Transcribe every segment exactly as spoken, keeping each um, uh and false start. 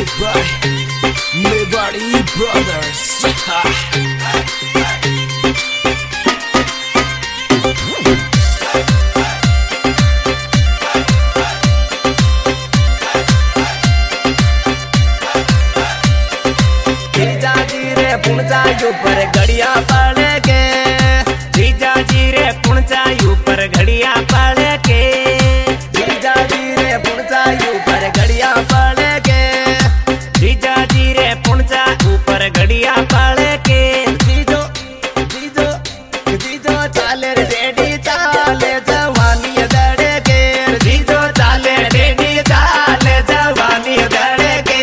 by Mewari Brothers. जीजा जी रे पुणचा ऊपर घड़िया पड़ के, जीजा जी रे पुणचा ऊपर घड़िया पड़ के, जीजा जी रे पुणचा ऊपर घड़िया पड़ के, जीजा जी रे पुणचा ऊपर घड़िया पड़ के। जीजो जीजो जीजो चाले रे रेडी चाले जवानी दड़े के, जीजो चाले रेडी चाले जवानी दड़े के।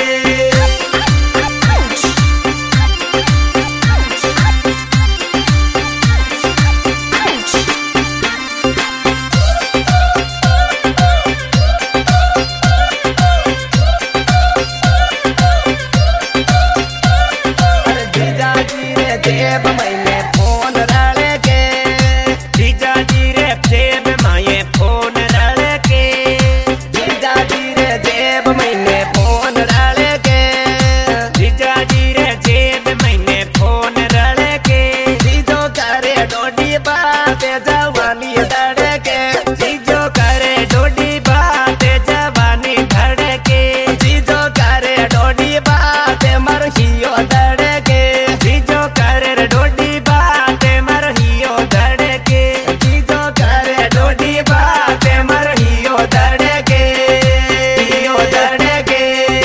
जेब मैंने फोन रड़ के, जीजा जी रे जेब माये फोन रड़ के, जीजा जी रे जेब मैंने फोन रड़ के, जीजा जी रे जेब मैंने फोन रड़ के। जीजो करे डोडी बात जवानी धड़ के, जीजो करे डोडी बात जवानी धड़ के, जीजो करे डोडी बात मरहियो धड़ के, जीजो करे डोडी बात मरहियो धड़ के, जीजो करे डोडी बात मरहियो धड़ के, हियो धड़ के।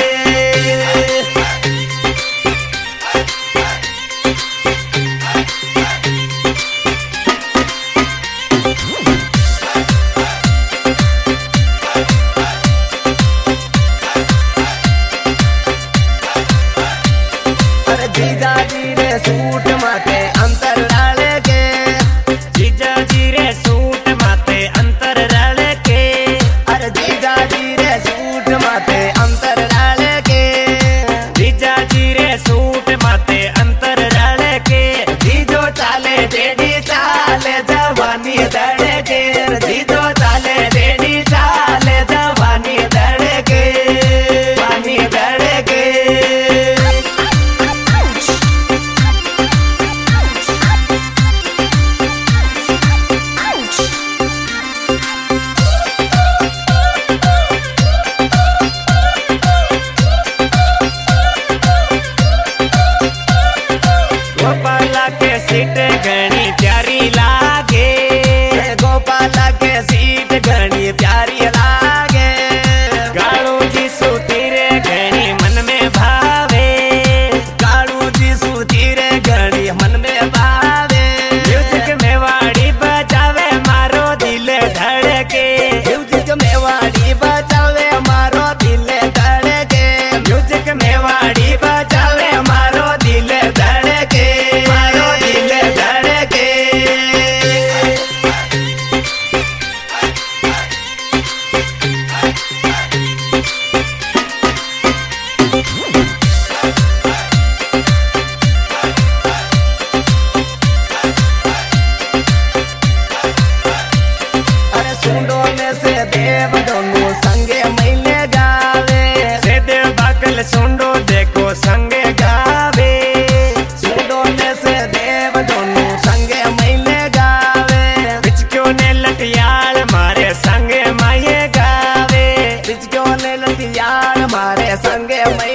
अरे जीजा जी रे सूट माथे अंतर डाल के, जीजा जी रे सूट माथे अंतर डाल के, अरे जीजा जी रे सूट माथे अंतर डाल के, जीजा जी रे सूट माथे अंतर डाल के। जीजो चाले रेडी चाले जवानी धड़ के, जीजो चाले रेडी चाले जवानी धड़ के, जवानी धड़ के। गोपाला के सीट घनी प्यारी लागे, गोपाला के सीट घनी प्यारी लागे, गाड़ू जी सूती रे घनी मन में भावे, गाड़ू जी सूती रे घनी मन में भावे। म्यूजिक मेवाड़ी बजावे मारो दिल धड़के, म्यूजिक मेवाड़ी बजावे मारो दिल धड़के, म्यूजिक मेवाड़ी बजावे मारो दिल धड़के, मारो दिल धड़के। अरे सुंडो में से देव दोनों संगे मैले गावे, से देव बाकल सुंडो देखो संगे गावे, सुंडो में से देव दोनों संगे मैले गावे, बिचक्यों ने लटियाल मारे संगे माये गावे, बिचक्यों ने लटियाल मारे संगे